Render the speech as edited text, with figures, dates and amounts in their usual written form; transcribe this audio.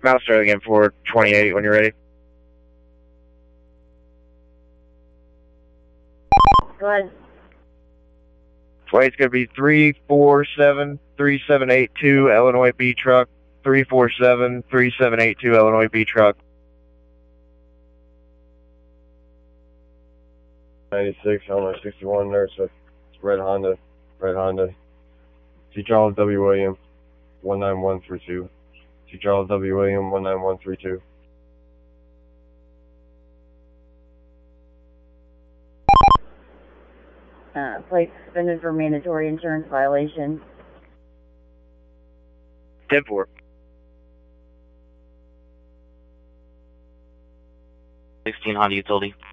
Mouse Sterling in for 28 when you're ready. Go ahead. Flight's going to be 347-3782 Illinois B truck. 347-3782 Illinois B truck. 96, Illinois 61, nurse, Red Honda. T. Charles W. William, 19132. T. Charles W. William, 19132. Flight suspended for mandatory insurance violation. 10-4. 16 Honda Utility.